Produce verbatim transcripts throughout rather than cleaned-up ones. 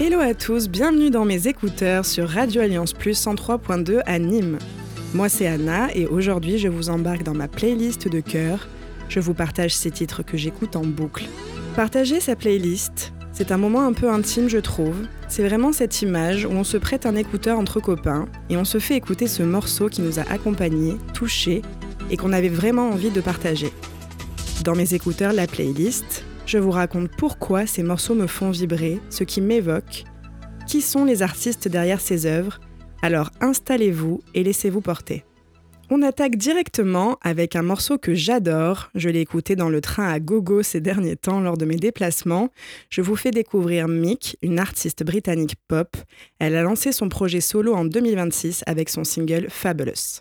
Hello à tous, bienvenue dans mes écouteurs sur Radio Alliance Plus cent trois point deux à Nîmes. Moi c'est Anna et aujourd'hui je vous embarque dans ma playlist de cœur. Je vous partage ces titres que j'écoute en boucle. Partager sa playlist, c'est un moment un peu intime je trouve. C'est vraiment cette image où on se prête un écouteur entre copains et on se fait écouter ce morceau qui nous a accompagnés, touchés et qu'on avait vraiment envie de partager. Dans mes écouteurs, la playlist, je vous raconte pourquoi ces morceaux me font vibrer, ce qui m'évoque, qui sont les artistes derrière ces œuvres. Alors installez-vous et laissez-vous porter. On attaque directement avec un morceau que j'adore. Je l'ai écouté dans le train à gogo ces derniers temps lors de mes déplacements. Je vous fais découvrir Mick, une artiste britannique pop. Elle a lancé son projet solo en deux mille vingt-six avec son single Fabulous.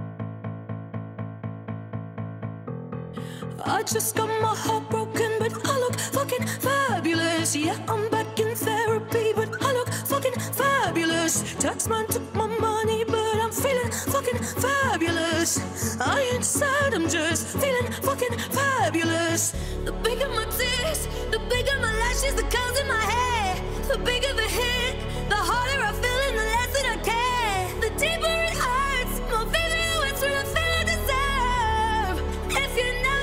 I just got my heart broken, but I look fucking fabulous. Yeah, I'm back in therapy, but I look fucking fabulous. Taxman took my money, but I'm feeling fucking fabulous. I ain't sad, I'm just feeling fucking fabulous. The bigger my tears, the bigger my lashes, the curls in my hair. The bigger the hit, the harder I feel and the less that I care. The deeper it hurts, my favorite words for the feel I deserve. If you know,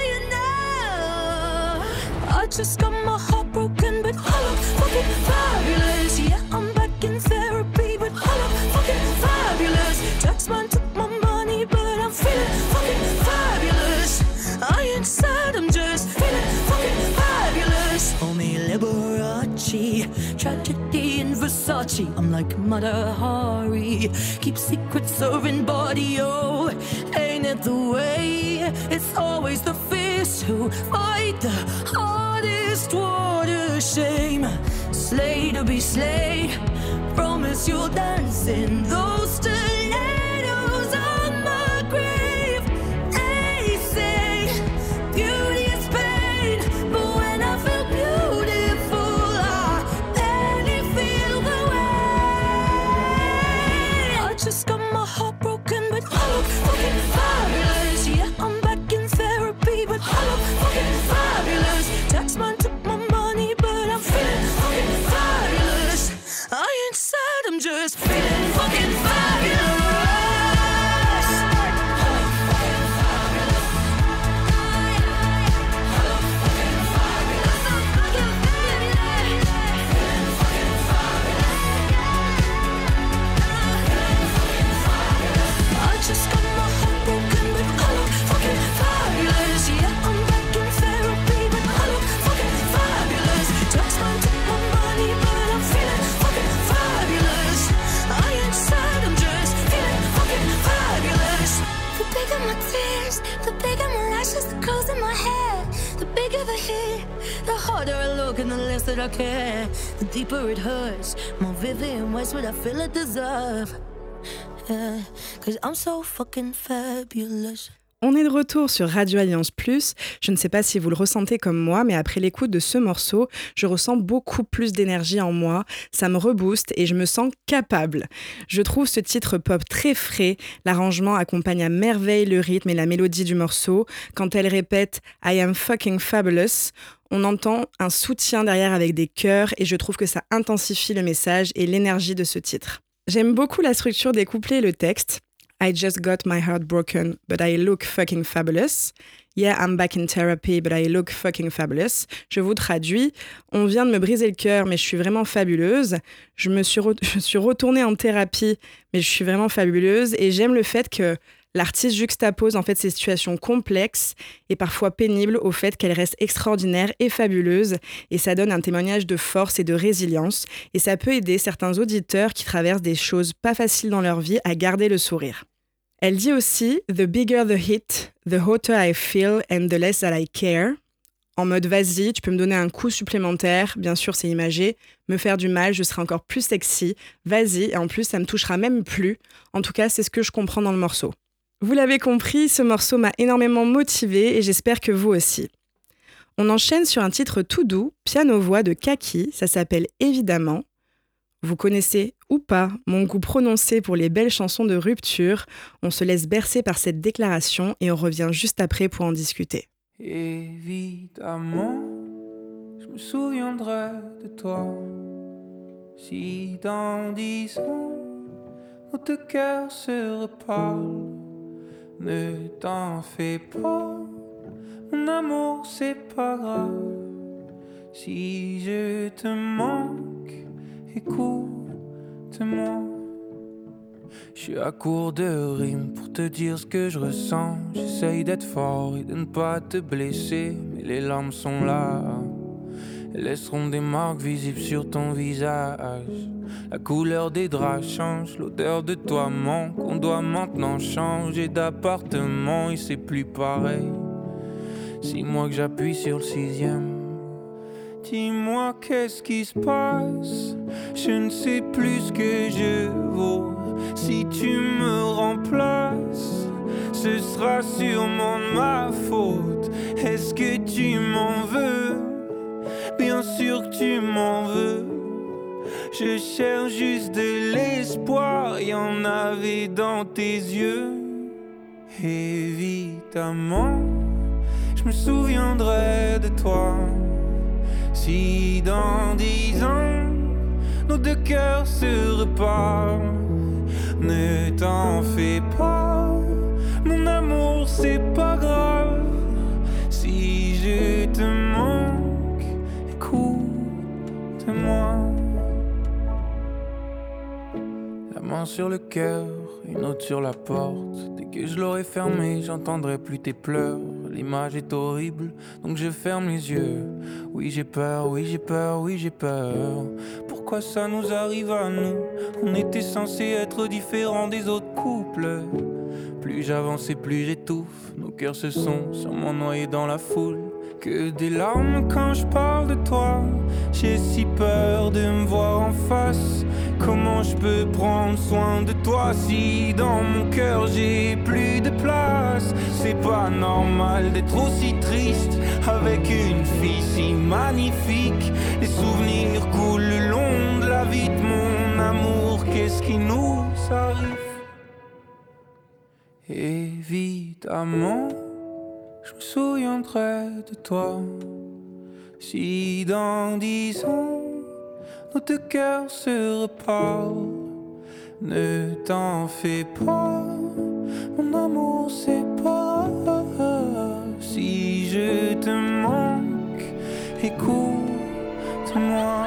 I just got my heart broken, but I look fucking fabulous. Yeah, I'm back in therapy, but I look fucking fabulous. Taxman took my money, but I'm feeling fucking fabulous. I ain't sad, I'm just feeling fucking fabulous. Call me Liberace, tragedy in Versace. I'm like Mother Hari, keep secrets serving body. Oh, ain't it the way? It's always the fierce who fight the hardest. What a shame. Slay to be slayed. Promise you'll dance in those stilettos on my grave. They say beauty is pain, but when I feel beautiful, I barely feel the way. I just got my heart broken, but I look fucking fabulous. Yeah, I'm back in therapy, but I look fucking fabulous. Taxman took my money, but I'm feeling fucking fabulous. I ain't sad, I'm just feeling fucking fabulous. I just got my heart broken, but I look fucking fabulous. Yeah, I'm back in therapy, but I look fucking fabulous. Taxman took my money, but I'm feeling fucking fabulous. I ain't sad, I'm just feeling fucking fabulous. The bigger my tears, the bigger my lashes, the curls in my hair. The bigger the hit, the harder I look and the less that I care. The deeper it hurts, more vivid ways what I feel I deserve. Yeah, 'cause I'm so fucking fabulous. On est de retour sur Radio Alliance Plus. Je ne sais pas si vous le ressentez comme moi, mais après l'écoute de ce morceau, je ressens beaucoup plus d'énergie en moi. Ça me rebooste et je me sens capable. Je trouve ce titre pop très frais. L'arrangement accompagne à merveille le rythme et la mélodie du morceau. Quand elle répète « I am fucking fabulous », on entend un soutien derrière avec des chœurs et je trouve que ça intensifie le message et l'énergie de ce titre. J'aime beaucoup la structure des couplets et le texte. I just got my heart broken, but I look fucking fabulous. Yeah, I'm back in therapy, but I look fucking fabulous. Je vous traduis. On vient de me briser le cœur, mais je suis vraiment fabuleuse. Je me suis, re- je suis retournée en thérapie, mais je suis vraiment fabuleuse. Et j'aime le fait que l'artiste juxtapose en fait ces situations complexes et parfois pénibles au fait qu'elle reste extraordinaire et fabuleuse. Et ça donne un témoignage de force et de résilience. Et ça peut aider certains auditeurs qui traversent des choses pas faciles dans leur vie à garder le sourire. Elle dit aussi « The bigger the hit, the hotter I feel and the less that I care ». En mode « vas-y, tu peux me donner un coup supplémentaire », bien sûr c'est imagé, me faire du mal, je serai encore plus sexy, vas-y, et en plus ça me touchera même plus. En tout cas, c'est ce que je comprends dans le morceau. Vous l'avez compris, ce morceau m'a énormément motivée et j'espère que vous aussi. On enchaîne sur un titre tout doux, piano-voix de Kaki, ça s'appelle « Évidemment ». Vous connaissez ou pas mon goût prononcé pour les belles chansons de rupture. On se laisse bercer par cette déclaration et on revient juste après pour en discuter. Évidemment, je me souviendrai de toi. Si dans dix ans, nos deux cœurs se reparlent, ne t'en fais pas, mon amour, c'est pas grave. Si je te manque, écoute-moi. Je suis à court de rimes pour te dire ce que je ressens. J'essaye d'être fort et de ne pas te blesser, mais les larmes sont là. Elles laisseront des marques visibles sur ton visage. La couleur des draps change, l'odeur de toi manque. On doit maintenant changer d'appartement et c'est plus pareil. Six mois que j'appuie sur le sixième. Dis-moi qu'est-ce qui se passe. Je ne sais plus ce que je vaux. Si tu me remplaces, ce sera sûrement de ma faute. Est-ce que tu m'en veux? Bien sûr que tu m'en veux. Je cherche juste de l'espoir, y en avait dans tes yeux. Évidemment, je me souviendrai de toi. Si dans dix ans, nos deux cœurs se reparlent, ne t'en fais pas, mon amour, c'est pas grave. Si je te manque, écoute-moi. La main sur le cœur, une autre sur la porte. Dès que je l'aurai fermée, j'entendrai plus tes pleurs. L'image est horrible, donc je ferme les yeux. Oui, j'ai peur, oui, j'ai peur, oui, j'ai peur. Pourquoi ça nous arrive à nous? On était censés être différents des autres couples. Plus j'avance et plus j'étouffe. Nos cœurs se sont sûrement noyés dans la foule. Que des larmes quand je parle de toi. J'ai si peur de me voir en face. Comment je peux prendre soin de toi si dans mon cœur j'ai plus de place? C'est pas normal d'être aussi triste avec une fille si magnifique. Les souvenirs coulent le long de la vie de mon amour. Qu'est-ce qui nous arrive? Évidemment, je me souviendrai de toi. Si dans dix ans, nos deux cœurs se reparlent, ne t'en fais pas, mon amour, c'est pas grave. Si je te manque, écoute-moi.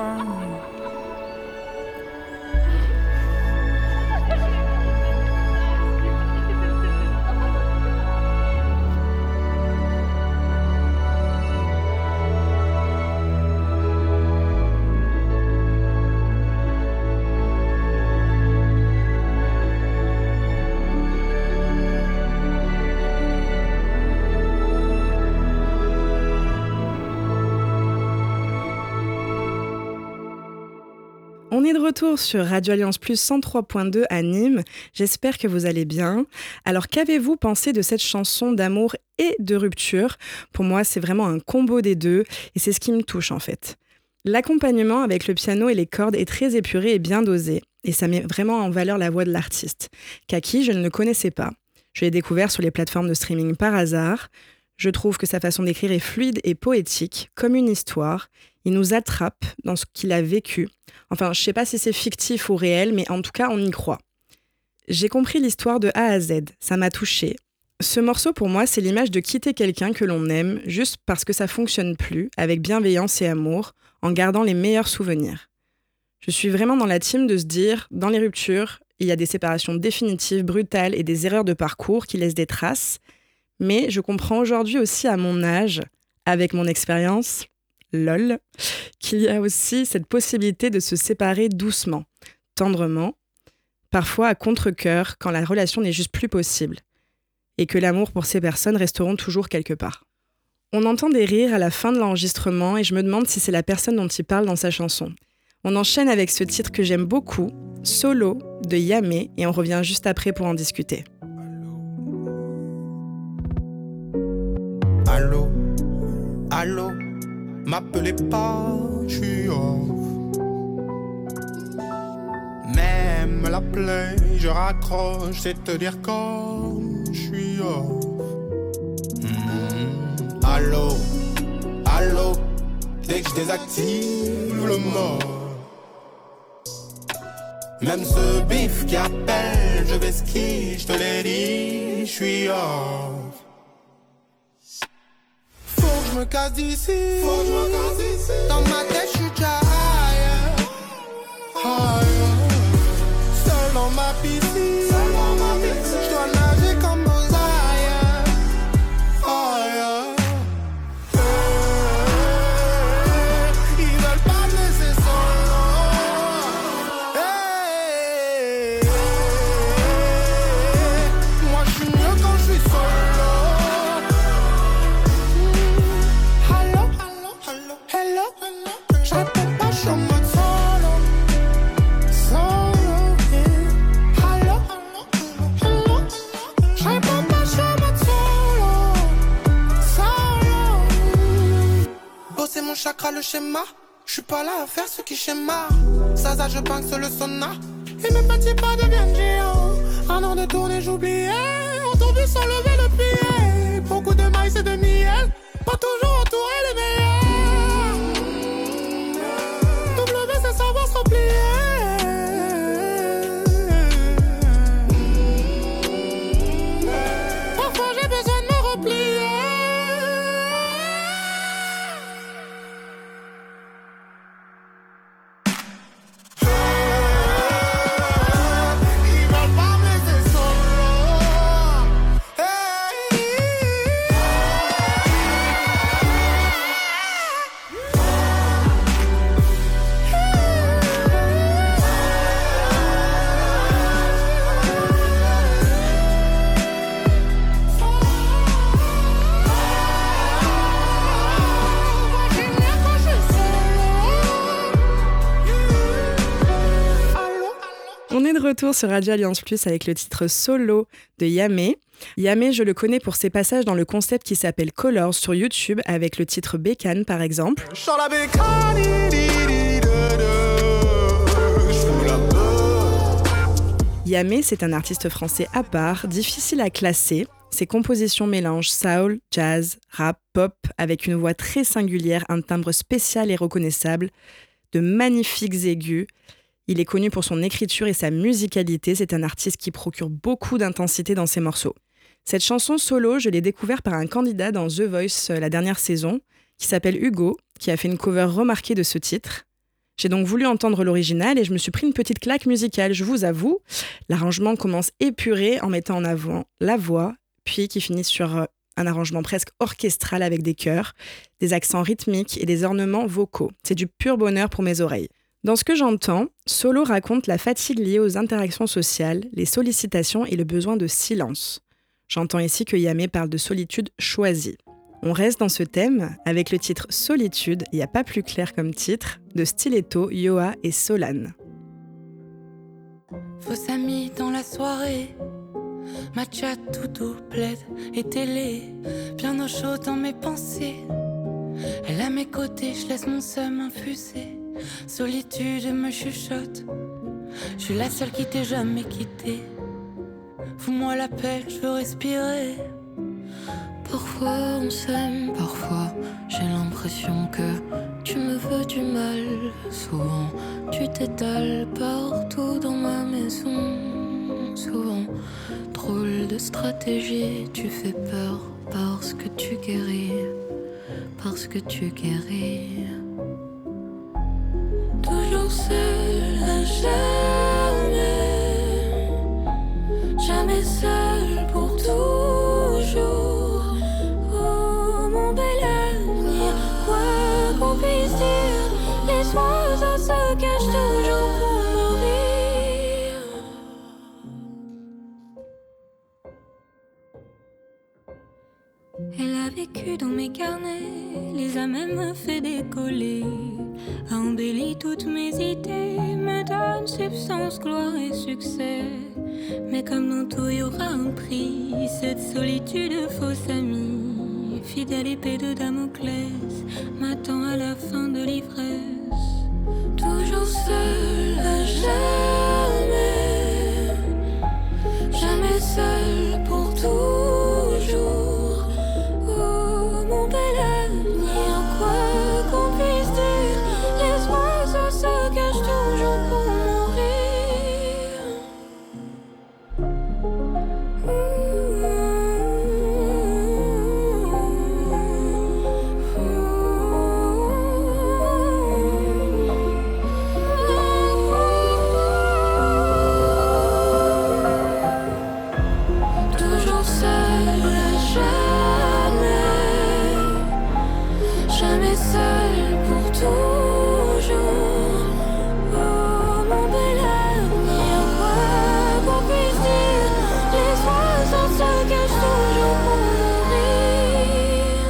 On est de retour sur Radio Alliance Plus cent trois point deux à Nîmes. J'espère que vous allez bien. Alors, qu'avez-vous pensé de cette chanson d'amour et de rupture? Pour moi, c'est vraiment un combo des deux et c'est ce qui me touche en fait. L'accompagnement avec le piano et les cordes est très épuré et bien dosé et ça met vraiment en valeur la voix de l'artiste. Kaki, je ne le connaissais pas. Je l'ai découvert sur les plateformes de streaming par hasard. Je trouve que sa façon d'écrire est fluide et poétique, comme une histoire. Il nous attrape dans ce qu'il a vécu. Enfin, je ne sais pas si c'est fictif ou réel, mais en tout cas, on y croit. J'ai compris l'histoire de A à Z, ça m'a touchée. Ce morceau, pour moi, c'est l'image de quitter quelqu'un que l'on aime, juste parce que ça fonctionne plus, avec bienveillance et amour, en gardant les meilleurs souvenirs. Je suis vraiment dans la team de se dire, dans les ruptures, il y a des séparations définitives, brutales et des erreurs de parcours qui laissent des traces. Mais je comprends aujourd'hui aussi à mon âge, avec mon expérience, lol, qu'il y a aussi cette possibilité de se séparer doucement, tendrement, parfois à contre-cœur quand la relation n'est juste plus possible, et que l'amour pour ces personnes resteront toujours quelque part. On entend des rires à la fin de l'enregistrement et je me demande si c'est la personne dont il parle dans sa chanson. On enchaîne avec ce titre que j'aime beaucoup, Solo, de Yamé, et on revient juste après pour en discuter. Allô, allô, m'appelez pas, je suis off. Même la plaie, je raccroche, c'est te dire comme je suis off. Mmh. Allô, allô, dès que je désactive le mode. Même ce bif qui appelle, je vais ski, je te l'ai dit, je suis off. Faut que je me casse d'ici, faut que je me casse d'ici. Dans ma tête, je suis déjà ailleurs, ailleurs. Seul dans ma piscine, seul dans ma piscine. Je dois nager comme Mosaïa, ailleurs. Ils veulent pas me laisser solo. Hey, moi je suis mieux quand je suis solo. Hello, hello, hello, hello, hello. Je réponds pas, je suis en mode solo. Solo, yeah. Hello, hello, hello, hello. Je réponds pas, je suis en mode solo. Solo. Bosser mon chakra, le schéma. Je suis pas là à faire ce qui schéma. Ça, ça, je banque sur le sauna. Et mes petits pas deviennent géants. Un an de tournée, j'oubliais. On tombe sans lever le pied. Beaucoup de maïs et de miel. Pas toujours entouré les meilleurs. W, c'est savoir se replier. Parfois j'ai besoin de me replier. Ils veulent pas me laisser solo. Hey. On est de retour sur Radio Alliance Plus avec le titre Solo de Yamé. Yamé, je le connais pour ses passages dans le concept qui s'appelle Colors sur YouTube avec le titre Bécane par exemple. Chant la bécane, di, di, de, de. J'fous la peur. Yamé, c'est un artiste français à part, difficile à classer. Ses compositions mélangent soul, jazz, rap, pop, avec une voix très singulière, un timbre spécial et reconnaissable, de magnifiques aigus. Il est connu pour son écriture et sa musicalité, c'est un artiste qui procure beaucoup d'intensité dans ses morceaux. Cette chanson Solo, je l'ai découverte par un candidat dans The Voice euh, la dernière saison, qui s'appelle Hugo, qui a fait une cover remarquée de ce titre. J'ai donc voulu entendre l'original et je me suis pris une petite claque musicale, je vous avoue. L'arrangement commence épuré en mettant en avant la voix, puis qui finit sur euh, un arrangement presque orchestral avec des chœurs, des accents rythmiques et des ornements vocaux. C'est du pur bonheur pour mes oreilles. Dans ce que j'entends, Solo raconte la fatigue liée aux interactions sociales, les sollicitations et le besoin de silence. J'entends ici que Yamé parle de solitude choisie. On reste dans ce thème avec le titre Solitude, il n'y a pas plus clair comme titre, de Stiletto, Yoa et Solane. Faux amis dans la soirée, matcha, toutou, plaid et télé, bien au chaud dans mes pensées. Elle à mes côtés, je laisse mon seum infuser. Solitude me chuchote, je suis la seule qui t'ai jamais quitté. Fous-moi la paix, je veux respirer. Parfois on s'aime, parfois j'ai l'impression que tu me veux du mal. Souvent tu t'étales partout dans ma maison. Souvent, drôle de stratégie, tu fais peur parce que tu guéris, parce que tu guéris. Toujours seul à jamais, jamais seul pour toujours. Oh mon bel avenir, quoi qu'on puisse dire, les oiseaux se cachent toujours pour mourir. Elle a vécu dans mes carnets, les a même fait décoller, a embelli toutes mes idées, me donne substance, gloire et succès. Mais comme dans tout y aura un prix, cette solitude fausse amie, fidèle épée de Damoclès, m'attend à la fin de l'ivresse. Toujours seul à jamais, jamais seul pour toujours. Oh mon bel avenir, quoi qu'on puisse dire, les oiseaux se cachent toujours pour mourir. jamais seul pour toujours. Oh mon bel ami, à quoi qu'on puisse dire, les oiseaux se cachent toujours pour nourrir.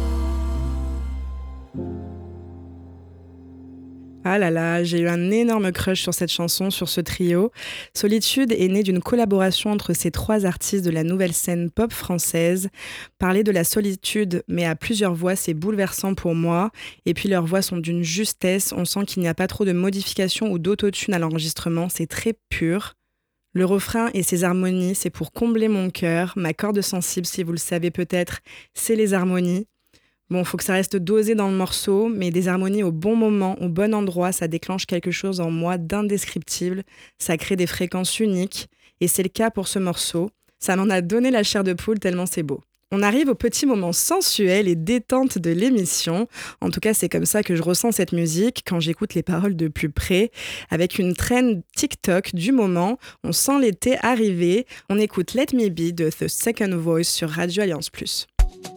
Ah là là, j'ai eu un énorme crush sur cette chanson, sur ce trio. Solitude est née d'une collaboration entre ces trois artistes de la nouvelle scène pop française. Parler de la solitude, mais à plusieurs voix, c'est bouleversant pour moi. Et puis leurs voix sont d'une justesse, on sent qu'il n'y a pas trop de modifications ou d'autotune à l'enregistrement, c'est très pur. Le refrain et ses harmonies, c'est pour combler mon cœur. Ma corde sensible, si vous le savez peut-être, c'est les harmonies. Bon, il faut que ça reste dosé dans le morceau, mais des harmonies au bon moment, au bon endroit, ça déclenche quelque chose en moi d'indescriptible. Ça crée des fréquences uniques, et c'est le cas pour ce morceau. Ça m'en a donné la chair de poule tellement c'est beau. On arrive au petit moment sensuel et détente de l'émission. En tout cas, c'est comme ça que je ressens cette musique quand j'écoute les paroles de plus près. Avec une trend TikTok du moment, on sent l'été arriver. On écoute Let Me Be de The Second Voice sur Radio Alliance Plus.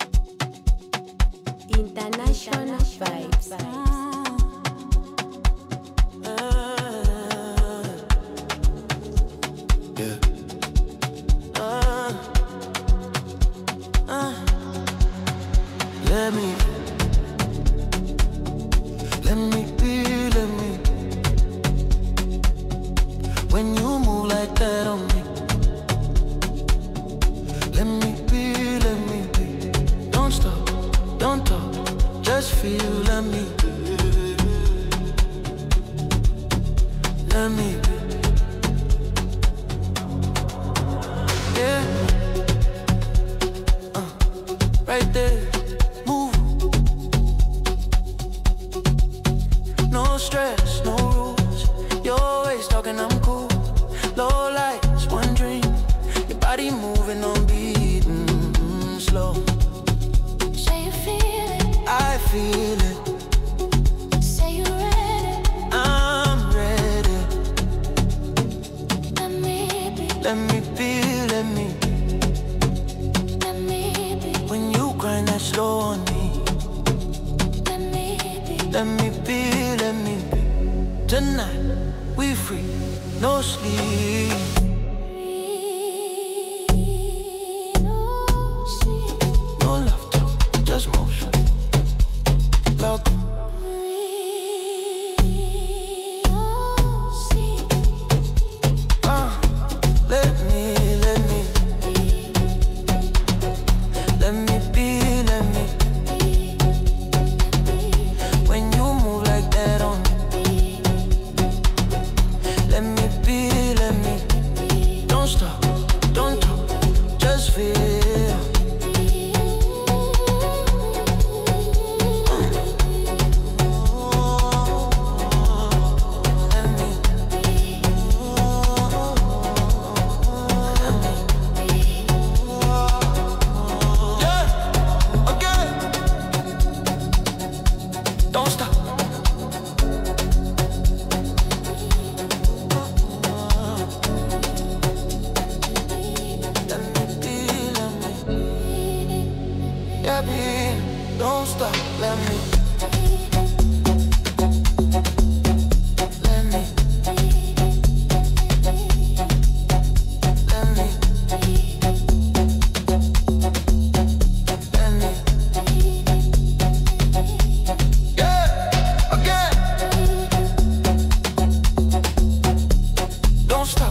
International vibes. Let me, let me be, let me. When you move like that on me, let me be, let me be. Don't stop, don't talk, just feel, let me. Let me be. Yeah, uh, right there. Stress, no rules. You're always talking, I'm cool. Low lights, one dream. Your body moving on beat, mm-hmm, slow. Say you feel it, I feel it. say you ready. I'm ready. Let me be, Let me be, let me. let me be, When you grind that slow on me, let me be. let me be, let me be. Tonight, we free, no sleep. No love talk, just motion. Love. Uh, let me, let me. Let me be, let me. When you move like that on me, let me be, let me. Don't stop, don't talk, just feel. Don't stop, let me. Let me. Let me. Let me. Yeah, again. Don't stop.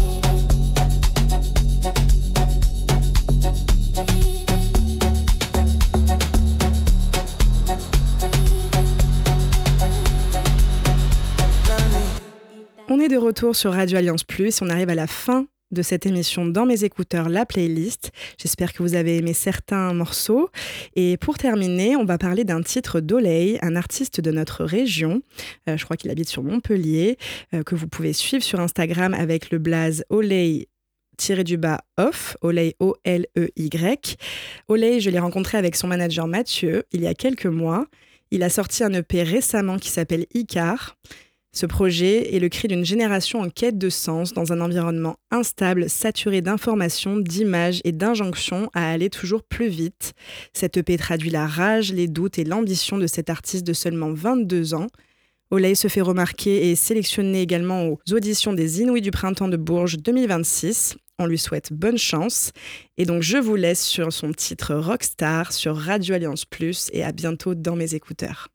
On est de retour sur Radio Alliance Plus. On arrive à la fin de cette émission dans mes écouteurs, la playlist. J'espère que vous avez aimé certains morceaux. Et pour terminer, on va parler d'un titre d'Olay, un artiste de notre région. Euh, je crois qu'il habite sur Montpellier, euh, que vous pouvez suivre sur Instagram avec le blaze Olay tiré du bas off, Olay O L E Y. Olay, je l'ai rencontré avec son manager Mathieu il y a quelques mois. Il a sorti un E P récemment qui s'appelle Icar. Ce projet est le cri d'une génération en quête de sens dans un environnement instable, saturé d'informations, d'images et d'injonctions à aller toujours plus vite. Cette E P traduit la rage, les doutes et l'ambition de cet artiste de seulement vingt-deux ans. Olay se fait remarquer et est sélectionné également aux auditions des Inouïs du Printemps de Bourges deux mille vingt-six. On lui souhaite bonne chance. Et donc je vous laisse sur son titre Rockstar sur Radio Alliance Plus et à bientôt dans mes écouteurs.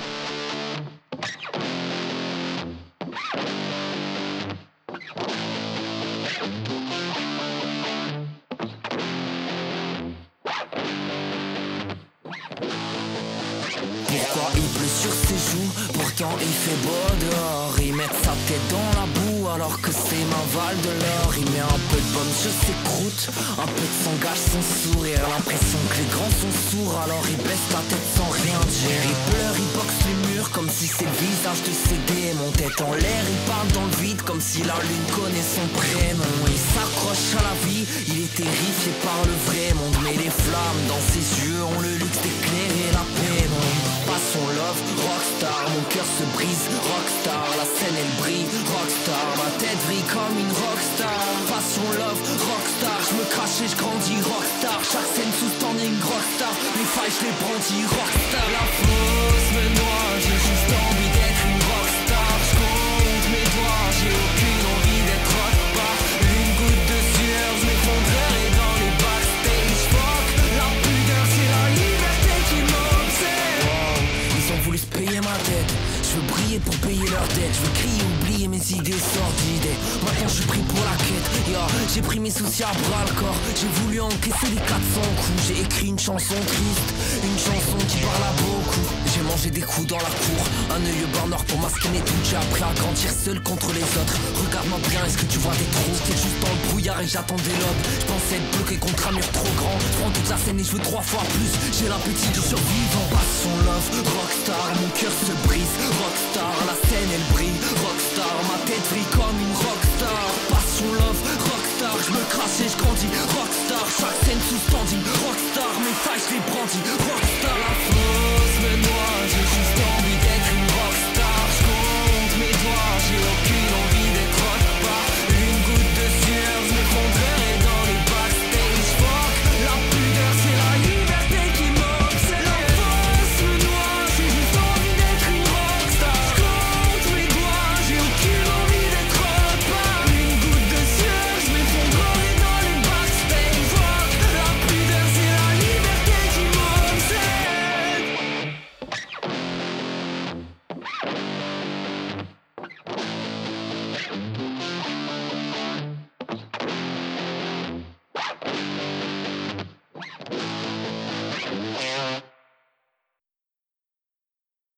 Pourquoi il pleut sur ses joues, pourtant il fait beau dehors. Il met sa tête dans la boue alors que c'est ma Val de l'or. Il met un peu de baume sur ses croûtes, un peu de sang gâche son sourire. L'impression que les grands sont sourds, alors il baisse la tête sans rien dire. Il pleure, il boxe les murs comme si c'est le visage de ses démons. Tête en l'air, il parle dans le vide comme si la lune connaît son prénom. Il s'accroche à la vie, il est terrifié par le vrai monde. Mais les flammes dans ses yeux ont le luxe d'éclairer la pénombre. Passion love, rockstar, mon cœur se brise, rockstar, la scène elle brille, rockstar, ma tête brille comme une rockstar. Passion love, rockstar, je me crache et je grandis, rockstar, chaque scène sous standing, rockstar, les failles je les brandis, rockstar. La fausse me noie, j'ai juste envie d'être une rockstar. Je compte mes doigts, j'ai aucune envie d'être rockstar. Une goutte de sueur, je m'effondrerai dans les backstage. Fuck, la pudeur c'est la liberté qui m'obsède. Ils ont voulu se payer ma tête, je veux briller pour payer leur dette. Je veux crier, oublier mes idées sordides. Maintenant je suis pris pour la quête, yeah. J'ai pris mes soucis à bras le corps. J'ai voulu encaisser les quatre cents coups. J'ai écrit une chanson triste, une chanson qui parle à beaucoup. J'ai mangé des coups dans la cour, un œil beurre noir pour masquer mes doutes. J'ai appris à grandir seul contre les autres. Regarde-moi bien, est-ce que tu vois des trous? T'es juste dans le brouillard et j'attendais l'aube. Je pensais être bloqué contre un mur trop grand. Je prends toute la scène et je veux trois fois plus. J'ai l'appétit du survivant. Passion love, rockstar, mon cœur se brise, rockstar, la scène elle brille, rockstar, ma tête brille comme une rockstar. Passion love, rockstar, je me crache et je grandis, rockstar, chaque scène sous standing, rockstar, mes failles je les brandis, rockstar, la